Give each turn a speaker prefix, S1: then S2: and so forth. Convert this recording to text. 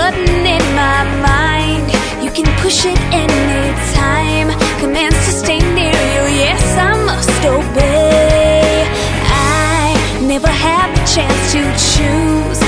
S1: button in my mind. You can push it anytime. Commands to stay near you, yes, I must obey. I never had the chance to choose.